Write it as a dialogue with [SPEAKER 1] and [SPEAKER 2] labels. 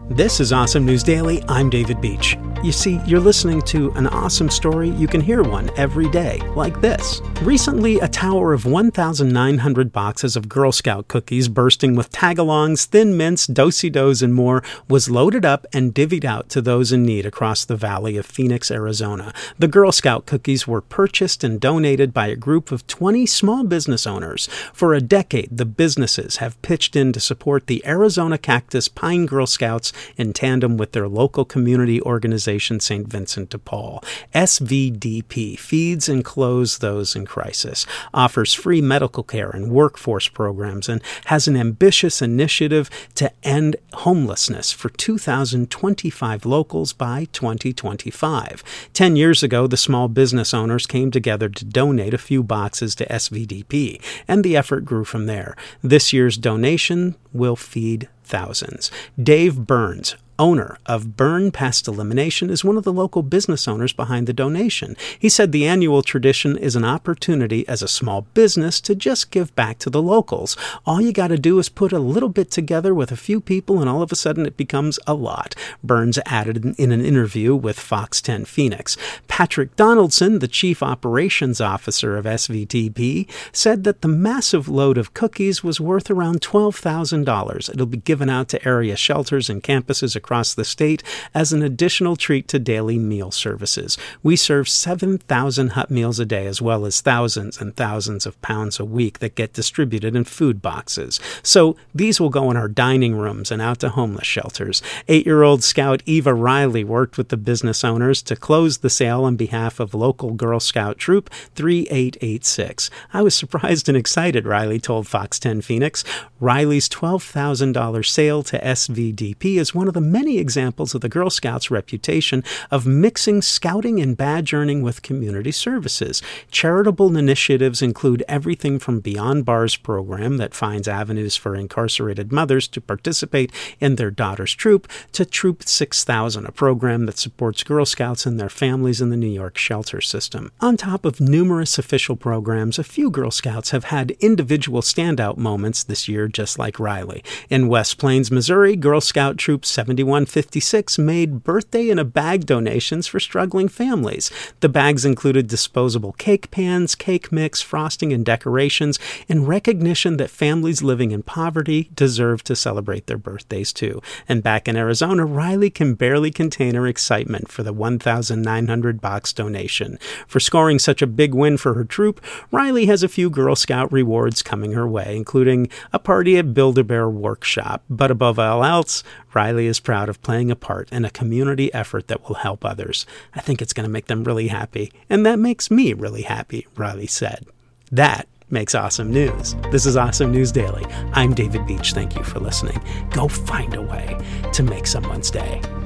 [SPEAKER 1] This is Awesome News Daily. I'm David Beach. You see, you're listening to an awesome story. You can hear one every day, like this. Recently, a tower of 1,900 boxes of Girl Scout cookies bursting with tagalongs, Thin Mints, Do-si-dos, and more was loaded up and divvied out to those in need across the valley of Phoenix, Arizona. The Girl Scout cookies were purchased and donated by a group of 20 small business owners. For a decade, the businesses have pitched in to support the Arizona Cactus Pine Girl Scouts in tandem with their local community organization, St. Vincent de Paul. SVDP feeds and clothes those in crisis, offers free medical care and workforce programs, and has an ambitious initiative to end homelessness for 2,025 locals by 2025. 10 years ago, the small business owners came together to donate a few boxes to SVDP, and the effort grew from there. This year's donation will feed thousands. Dave Burns, owner of Burn Pest Elimination, is one of the local business owners behind the donation. He said the annual tradition is an opportunity as a small business to just give back to the locals. All you got to do is put a little bit together with a few people, and all of a sudden it becomes a lot. Burns added in an interview with Fox 10 Phoenix. Patrick Donaldson, the chief operations officer of SVDP, said that the massive load of cookies was worth around $12,000. It'll be given out to area shelters and campuses across the state as an additional treat to daily meal services. We serve 7,000 hot meals a day, as well as thousands and thousands of pounds a week that get distributed in food boxes. So these will go in our dining rooms and out to homeless shelters. 8-year-old Scout Eva Riley worked with the business owners to close the sale on behalf of local Girl Scout Troop 3886. I was surprised and excited, Riley told Fox 10 Phoenix. Riley's $12,000 sale to SVDP is one of the many examples of the Girl Scouts' reputation of mixing scouting and badge earning with community services. Charitable initiatives include everything from Beyond Bars program that finds avenues for incarcerated mothers to participate in their daughter's troop, to Troop 6000, a program that supports Girl Scouts and their families in the New York shelter system. On top of numerous official programs, a few Girl Scouts have had individual standout moments this year, just like Riley. In West Plains, Missouri, Girl Scout Troop 7156 made birthday in a bag donations for struggling families. The bags included disposable cake pans, cake mix, frosting, and decorations in recognition that families living in poverty deserve to celebrate their birthdays too. And back in Arizona, Riley can barely contain her excitement for the 1,900 box donation. For scoring such a big win for her troop, Riley has a few Girl Scout rewards coming her way, including a party at Build-A-Bear Workshop. But above all else, Riley is proud of playing a part in a community effort that will help others. I think it's going to make them really happy, and that makes me really happy, Riley said. That makes awesome news. This is Awesome News Daily. I'm David Beach. Thank you for listening. Go find a way to make someone's day.